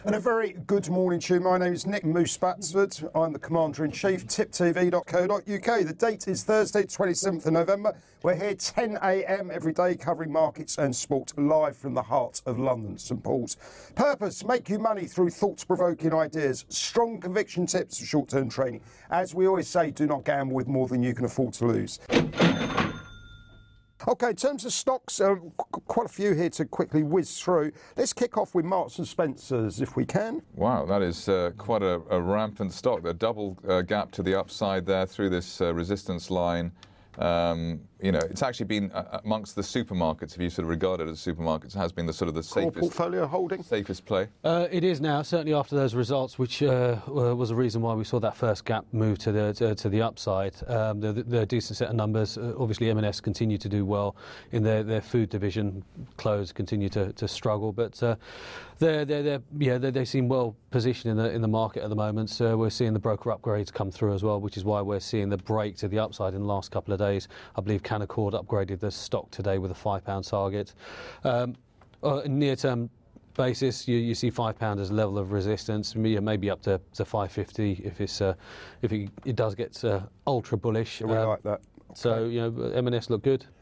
And a very good morning to you. My name is Nick Moose Batsford. I'm the Commander-in-Chief, tiptv.co.uk. The date is Thursday, 27th of November. We're here 10 a.m. every day covering markets and sport live from the heart of London, St Paul's. Purpose, make you money through thought-provoking ideas, strong conviction tips for short-term trading. As we always say, do not gamble with more than you can afford to lose. OK, in terms of stocks, quite a few here to quickly whiz through. Let's kick off with Marks and Spencer's, if we can. Wow, that is quite a rampant stock. A double gap to the upside there through this resistance line. It's actually been amongst the supermarkets, if you sort of regard it as supermarkets, has been the sort of the safest portfolio holding, safest play. It is now, certainly after those results, which was a reason why we saw that first gap move to the upside. They're a decent set of numbers. Obviously, M&S continue to do well in their food division. Clothes continue to struggle, but they seem well positioned in the market at the moment. So we're seeing the broker upgrades come through as well, which is why we're seeing the break to the upside in the last couple of days. I believe Canaccord upgraded the stock today with a £5 target. Near-term basis, you see £5 as a level of resistance, maybe up to 550 if it does get ultra bullish. We like that. So M&S look good.